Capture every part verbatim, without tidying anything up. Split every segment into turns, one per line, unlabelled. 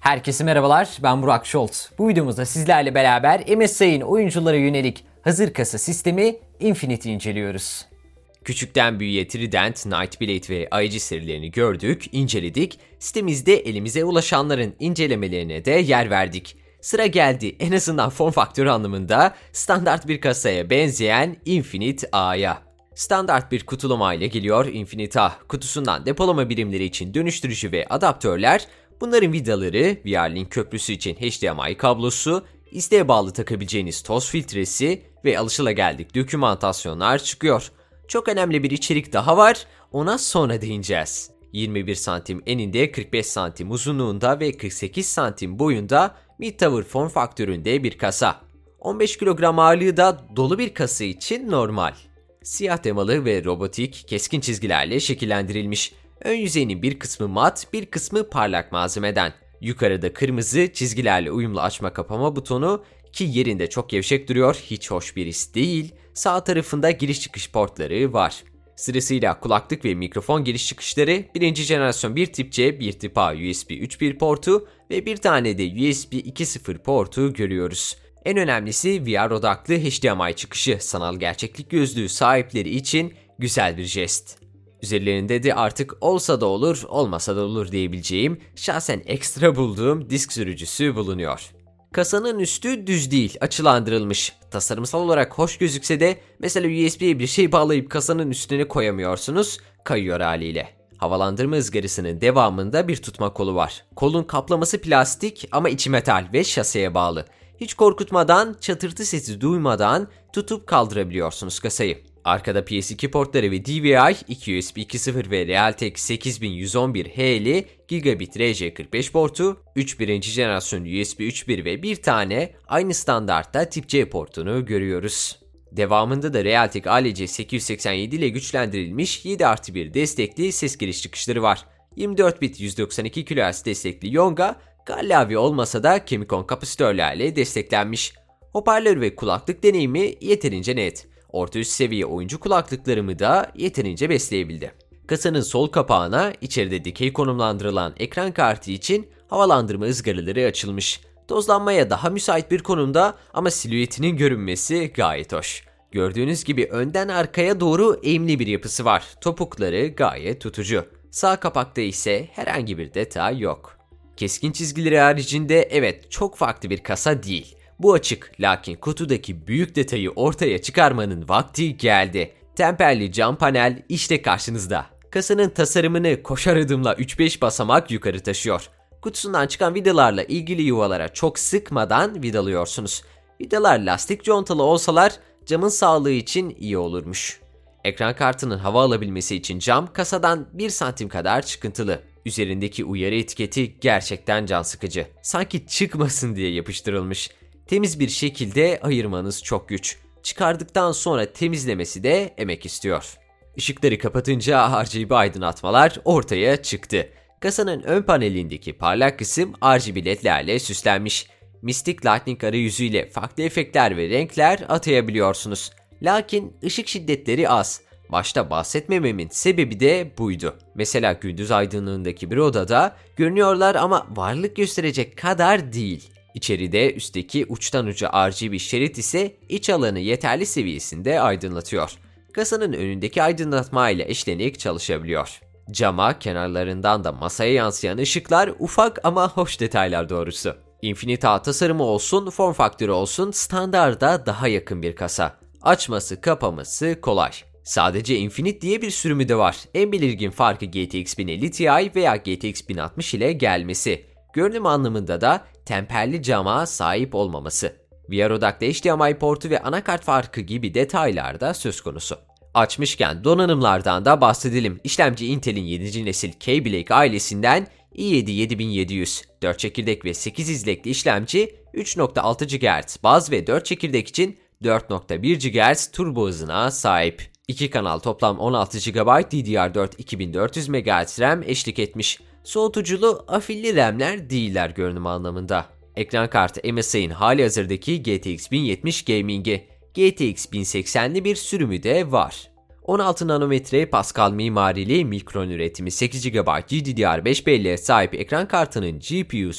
Herkese merhabalar, ben Burak Şolt. Bu videomuzda sizlerle beraber M S I'nin oyunculara yönelik hazır kasa sistemi Infinite'i inceliyoruz. Küçükten büyüğe Trident, Nightblade ve I G serilerini gördük, inceledik. Sitemizde elimize ulaşanların incelemelerine de yer verdik. Sıra geldi en azından form faktörü anlamında standart bir kasaya benzeyen Infinite A'ya. Standart bir kutulama ile geliyor Infinite A. Kutusundan depolama birimleri için dönüştürücü ve adaptörler, bunların vidaları, V R-Link köprüsü için H D M I kablosu, isteğe bağlı takabileceğiniz toz filtresi ve alışılageldik dokümantasyonlar çıkıyor. Çok önemli bir içerik daha var, ona sonra değineceğiz. yirmi bir santim eninde, kırk beş santim uzunluğunda ve kırk sekiz santim boyunda mid-tower form faktöründe bir kasa. on beş kilogram ağırlığı da dolu bir kasa için normal. Siyah temalı ve robotik, keskin çizgilerle şekillendirilmiş. Ön yüzeyinin bir kısmı mat, bir kısmı parlak malzemeden. Yukarıda kırmızı çizgilerle uyumlu açma kapama butonu ki yerinde çok gevşek duruyor, hiç hoş bir his değil. Sağ tarafında giriş çıkış portları var. Sırasıyla kulaklık ve mikrofon giriş çıkışları, birinci jenerasyon bir tip C, bir tip A U S B üç nokta bir portu ve bir tane de U S B iki nokta sıfır portu görüyoruz. En önemlisi V R odaklı H D M I çıkışı, sanal gerçeklik gözlüğü sahipleri için güzel bir jest. Üzerlerinde de artık olsa da olur, olmasa da olur diyebileceğim, şahsen ekstra bulduğum disk sürücüsü bulunuyor. Kasanın üstü düz değil, açılandırılmış. Tasarımsal olarak hoş gözükse de mesela U S B'ye bir şey bağlayıp kasanın üstüne koyamıyorsunuz, kayıyor haliyle. Havalandırma ızgarasının devamında bir tutma kolu var. Kolun kaplaması plastik ama içi metal ve şaseye bağlı. Hiç korkutmadan, çatırtı sesi duymadan tutup kaldırabiliyorsunuz kasayı. Arkada P S iki portları ve D V I, iki U S B iki nokta sıfır ve Realtek sekiz bin yüz on bir H'li Gigabit R J kırk beş portu, üç birinci jenerasyon U S B üç nokta bir ve bir tane aynı standartta tip C portunu görüyoruz. Devamında da Realtek A L C sekiz yüz seksen yedi ile güçlendirilmiş yedi artı bir destekli ses giriş çıkışları var. yirmi dört bit yüz doksan iki kilohertz destekli Yonga, Gallavi olmasa da Kemikon kapasitörlerle desteklenmiş. Hoparlör ve kulaklık deneyimi yeterince net. Orta üst seviye oyuncu kulaklıklarımı da yeterince besleyebildi. Kasanın sol kapağına içeride dikey konumlandırılan ekran kartı için havalandırma ızgaraları açılmış. Tozlanmaya daha müsait bir konumda ama silüetinin görünmesi gayet hoş. Gördüğünüz gibi önden arkaya doğru eğimli bir yapısı var. Topukları gayet tutucu. Sağ kapakta ise herhangi bir detay yok. Keskin çizgileri haricinde evet çok farklı bir kasa değil. Bu açık, lakin kutudaki büyük detayı ortaya çıkarmanın vakti geldi. Temperli cam panel işte karşınızda. Kasanın tasarımını koşar adımla üç beş basamak yukarı taşıyor. Kutusundan çıkan vidalarla ilgili yuvalara çok sıkmadan vidalıyorsunuz. Vidalar lastik contalı olsalar camın sağlığı için iyi olurmuş. Ekran kartının hava alabilmesi için cam kasadan bir santim kadar çıkıntılı. Üzerindeki uyarı etiketi gerçekten can sıkıcı. Sanki çıkmasın diye yapıştırılmış. Temiz bir şekilde ayırmanız çok güç. Çıkardıktan sonra temizlemesi de emek istiyor. Işıkları kapatınca R G B aydınlatmalar ortaya çıktı. Kasanın ön panelindeki parlak kısım R G B ledlerle süslenmiş. Mystic Lightning arayüzüyle farklı efektler ve renkler atayabiliyorsunuz. Lakin ışık şiddetleri az. Başta bahsetmememin sebebi de buydu. Mesela gündüz aydınlığındaki bir odada görünüyorlar ama varlık gösterecek kadar değil. İçeride üstteki uçtan uca R G B şerit ise iç alanı yeterli seviyesinde aydınlatıyor. Kasanın önündeki aydınlatma ile eşlenik çalışabiliyor. Cama, kenarlarından da masaya yansıyan ışıklar ufak ama hoş detaylar doğrusu. Infinite A tasarımı olsun, form faktörü olsun standarda daha yakın bir kasa. Açması, kapaması kolay. Sadece Infinite diye bir sürümü de var. En belirgin farkı G T X bin elli Ti veya G T X bin altmış ile gelmesi. Görünüm anlamında da temperli cama sahip olmaması. V R odaklı H D M I portu ve anakart farkı gibi detaylar da söz konusu. Açmışken donanımlardan da bahsedelim. İşlemci Intel'in yedinci nesil Kaby Lake ailesinden i yedi yedi bin yedi yüz, dört çekirdek ve sekiz izlekli işlemci üç nokta altı gigahertz baz ve dört çekirdek için dört nokta bir gigahertz turbo hızına sahip. iki kanal toplam on altı gigabayt D D R dört iki bin dört yüz megahertz RAM eşlik etmiş. Soğutuculu afilli RAM'ler değiller görünüm anlamında. Ekran kartı M S I'nin halihazırdaki G T X bin yetmiş Gaming'i, G T X bin seksenli bir sürümü de var. on altı nanometre Pascal mimarili mikron üretimi sekiz gigabayt G D D R beş belleğe sahip ekran kartının G P U'su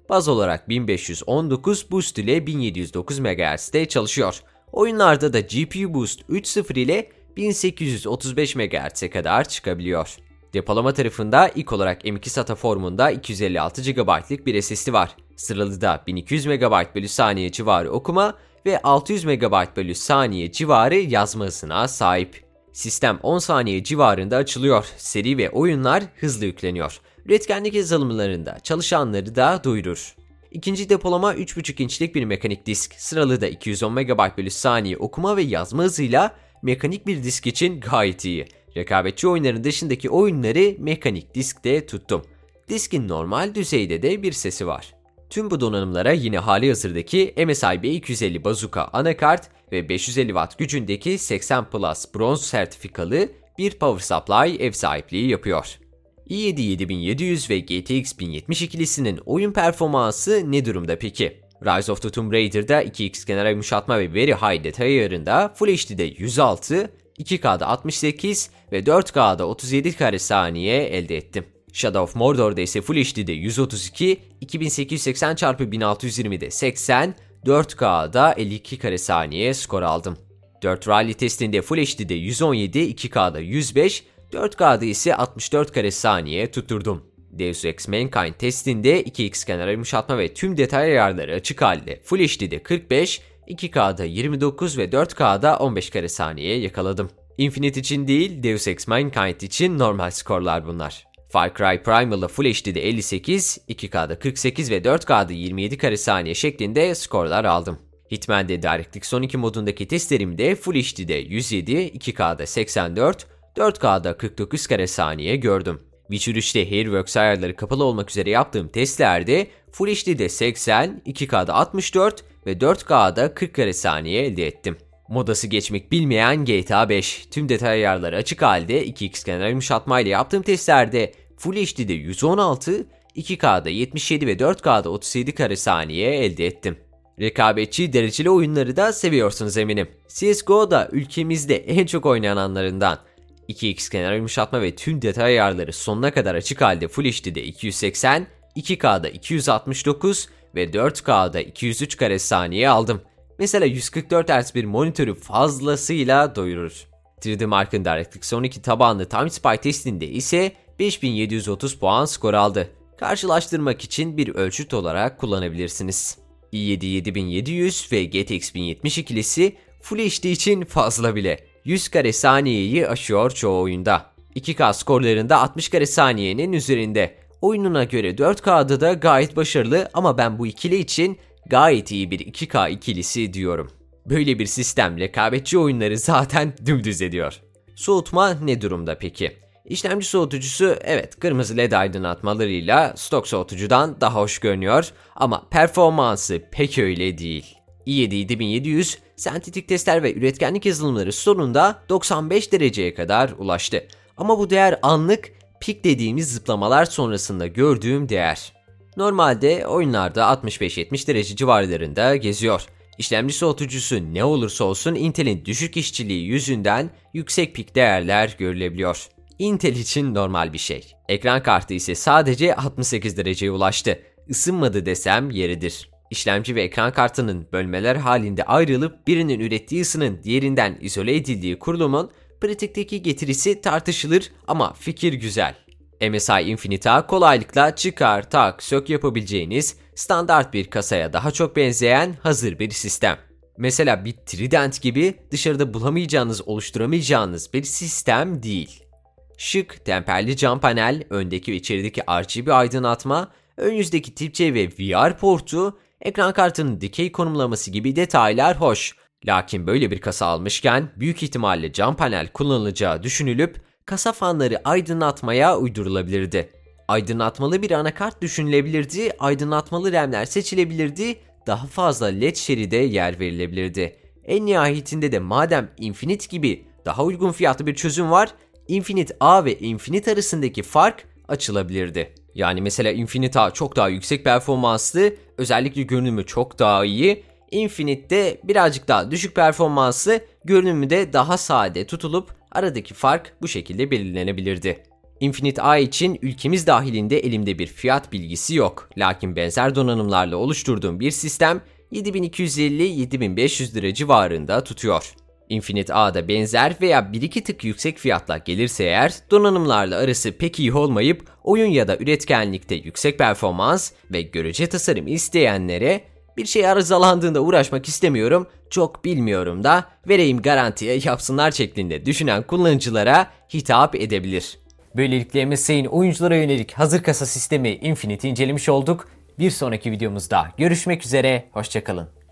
Baz olarak bin beş yüz on dokuz, boost ile bin yedi yüz dokuz megahertz'te çalışıyor. Oyunlarda da G P U Boost üç nokta sıfır ile bin sekiz yüz otuz beş megahertz'e kadar çıkabiliyor. Depolama tarafında ilk olarak M iki SATA formunda iki yüz elli altı gigabaytlık bir S S D var. Sıralıda bin iki yüz megabayt bölü saniye civarı okuma ve altı yüz megabayt bölü saniye civarı yazma hızına sahip. Sistem on saniye civarında açılıyor. Seri ve oyunlar hızlı yükleniyor. Üretkenlik yazılımlarında çalışanları da duyurur. İkinci depolama üç buçuk inçlik bir mekanik disk. Sıralıda iki yüz on megabayt bölü saniye okuma ve yazma hızıyla mekanik bir disk için gayet iyi. Rekabetçi oyunların dışındaki oyunları mekanik diskte tuttum. Diskin normal düzeyde de bir sesi var. Tüm bu donanımlara yine hali hazırdaki M S I B iki yüz elli Bazooka anakart ve beş yüz elli watt gücündeki seksen Plus bronz sertifikalı bir power supply ev sahipliği yapıyor. i yedi yedi bin yedi yüz ve G T X bin yetmiş ikilisinin oyun performansı ne durumda peki? Rise of the Tomb Raider'da iki x kenara yumuşatma ve Very High detay ayarında Full H D'de yüz altı, iki K'da altmış sekiz ve dört K'da otuz yedi kare saniye elde ettim. Shadow of Mordor'da ise Full H D'de yüz otuz iki, iki bin sekiz yüz seksen çarpı bin altı yüz yirmide seksen, dört K'da elli iki kare saniye skor aldım. dört Rally testinde Full H D'de yüz on yedi, iki K'da yüz beş, dört K'da ise altmış dört kare saniye tutturdum. Deus Ex Mankind testinde iki x kenara yumuşatma ve tüm detay ayarları açık halde Full H D'de kırk beş, iki K'da yirmi dokuz ve dört K'da on beş kare saniye yakaladım. Infinite için değil, Deus Ex Mankind için normal skorlar bunlar. Far Cry Primal'da Full H D'de elli sekiz, iki K'da kırk sekiz ve dört K'da yirmi yedi kare saniye şeklinde skorlar aldım. Hitman'de DirectX on iki modundaki testlerimde Full H D'de yüz yedi, iki K'da seksen dört, dört K'da kırk dokuz kare saniye gördüm. Witcher üçte Hairworks ayarları kapalı olmak üzere yaptığım testlerde Full H D'de seksen, iki K'da altmış dört ve dört K'da kırk kare saniye elde ettim. Modası geçmek bilmeyen G T A beş, tüm detay ayarları açık halde iki x kenar yumuşatma ile yaptığım testlerde Full H D'de yüz on altı, iki K'da yetmiş yedi ve dört K'da otuz yedi kare saniye elde ettim. Rekabetçi dereceli oyunları da seviyorsunuz eminim. C S G O'da ülkemizde en çok oynananlarından. iki x kenar yumuşatma ve tüm detay ayarları sonuna kadar açık halde Full H D'de iki yüz seksen, iki K'da iki yüz altmış dokuz ve dört K'da iki yüz üç kare saniye aldım. Mesela yüz kırk dört hertz bir monitörü fazlasıyla doyurur. üç D Mark'ın DirectX on iki tabanlı Time Spy testinde ise beş bin yedi yüz otuz puan skor aldı. Karşılaştırmak için bir ölçüt olarak kullanabilirsiniz. i yedi yedi bin yedi yüz ve G T X bin yetmiş ikilisi Full H D için fazla bile. yüz kare saniyeyi aşıyor çoğu oyunda. iki K skorlarında altmış kare saniyenin üzerinde. Oyununa göre dört K'da da gayet başarılı ama ben bu ikili için gayet iyi bir iki K ikilisi diyorum. Böyle bir sistem rekabetçi oyunları zaten dümdüz ediyor. Soğutma ne durumda peki? İşlemci soğutucusu evet kırmızı led aydınlatmalarıyla stok soğutucudan daha hoş görünüyor ama performansı pek öyle değil. i yedi yedi bin yedi yüz sentetik testler ve üretkenlik yazılımları sonunda doksan beş dereceye kadar ulaştı. Ama bu değer anlık pik dediğimiz zıplamalar sonrasında gördüğüm değer. Normalde oyunlarda altmış beş yetmiş derece civarlarında geziyor. İşlemci soğutucusu ne olursa olsun Intel'in düşük işçiliği yüzünden yüksek pik değerler görülebiliyor. Intel için normal bir şey. Ekran kartı ise sadece altmış sekiz dereceye ulaştı. Isınmadı desem yeridir. İşlemci ve ekran kartının bölmeler halinde ayrılıp birinin ürettiği ısının diğerinden izole edildiği kurulumun pratikteki getirisi tartışılır ama fikir güzel. M S I Infinite'a kolaylıkla çıkar, tak, sök yapabileceğiniz standart bir kasaya daha çok benzeyen hazır bir sistem. Mesela bir Trident gibi dışarıda bulamayacağınız, oluşturamayacağınız bir sistem değil. Şık, temperli cam panel, öndeki ve içerideki R G B aydınlatma, ön yüzdeki tip C ve V R portu, ekran kartının dikey konumlaması gibi detaylar hoş. Lakin böyle bir kasa almışken büyük ihtimalle cam panel kullanılacağı düşünülüp kasa fanları aydınlatmaya uydurulabilirdi. Aydınlatmalı bir anakart düşünülebilirdi, aydınlatmalı RAM'ler seçilebilirdi, daha fazla led şeride yer verilebilirdi. En nihayetinde de madem Infinite gibi daha uygun fiyatlı bir çözüm var, Infinite A ve Infinite arasındaki fark açılabilirdi. Yani mesela Infinite A çok daha yüksek performanslı, özellikle görünümü çok daha iyi. Infinite'de birazcık daha düşük performanslı, görünümü de daha sade tutulup aradaki fark bu şekilde belirlenebilirdi. Infinite A için ülkemiz dahilinde elimde bir fiyat bilgisi yok. Lakin benzer donanımlarla oluşturduğum bir sistem yedi bin iki yüz elli - yedi bin beş yüz lira civarında tutuyor. Infinite A'da benzer veya bir iki tık yüksek fiyatla gelirse eğer, donanımlarla arası pek iyi olmayıp oyun ya da üretkenlikte yüksek performans ve görece tasarım isteyenlere bir şey arızalandığında uğraşmak istemiyorum, çok bilmiyorum da vereyim garantiye yapsınlar şeklinde düşünen kullanıcılara hitap edebilir. Böylelikle M S I'nin oyunculara yönelik hazır kasa sistemi Infinite'i incelemiş olduk. Bir sonraki videomuzda görüşmek üzere, hoşça kalın.